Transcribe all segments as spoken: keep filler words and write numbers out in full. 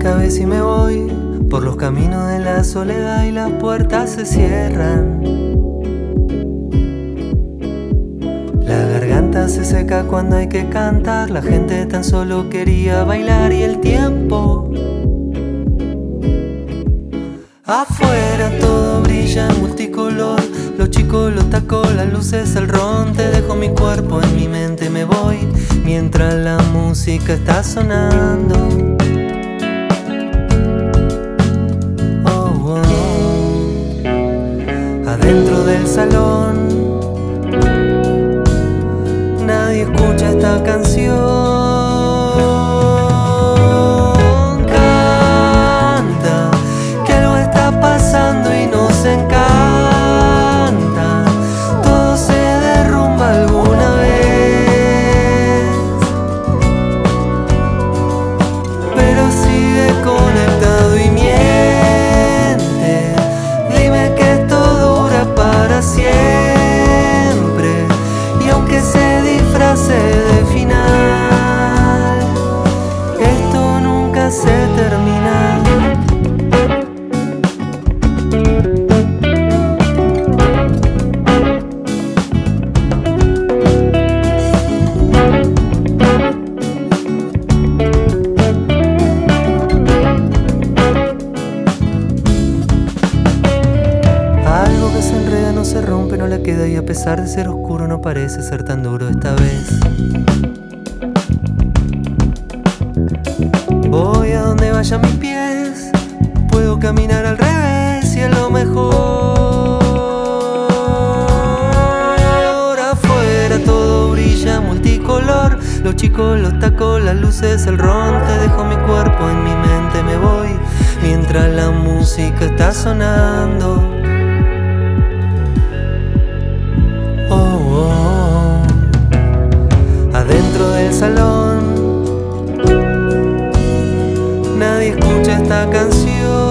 esta vez sí me voy por los caminos de la soledad y las puertas se cierran. La garganta se seca cuando hay que cantar, la gente tan solo quería bailar y el tiempo. Afuera todo brilla en multicolor, los chicos, los tacos, las luces, el ron. Te dejo mi cuerpo, en mi mente me voy, mientras la música está sonando. Oh, oh. Adentro del salón nadie escucha esta canción. De final, esto nunca se termina. Algo que se enreda no se rompe, no le queda, y a pesar de ser oscuro no parece ser tan duro esta vez. Voy a donde vayan mis pies, puedo caminar al revés y a lo mejor. Afuera todo brilla multicolor, los chicos, los tacos, las luces, el ron. Te dejo mi cuerpo, en mi mente me voy, mientras la música está sonando. Oh, oh. Adentro del salón nadie escucha esta canción.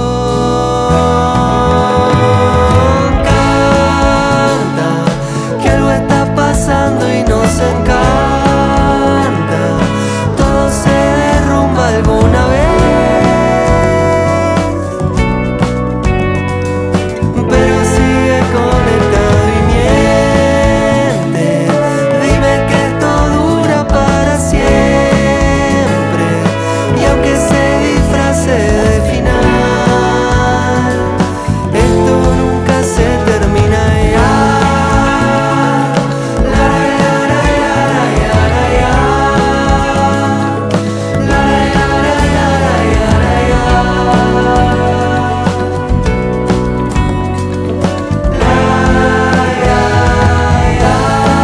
Canta que algo está pasando y nos encanta. Todo se derrumba alguna vez, pero sigue conectado y miente. Dime que esto dura para siempre, y aunque se de final, esto nunca se termina. Ya. La, la, la, la, la, la, ya. La, la, la, la, la, la, ya. La, ya, ya.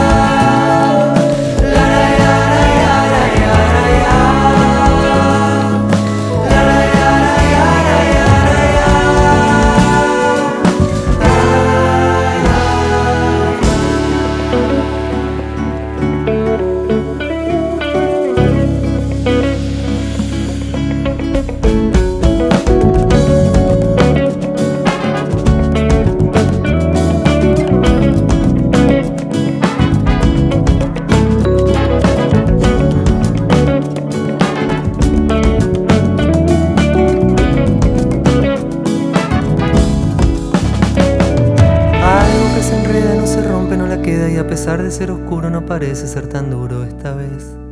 La, la, ya, la, ya, ya. Se enreda, no se rompe, no la queda, y a pesar de ser oscuro no parece ser tan duro esta vez.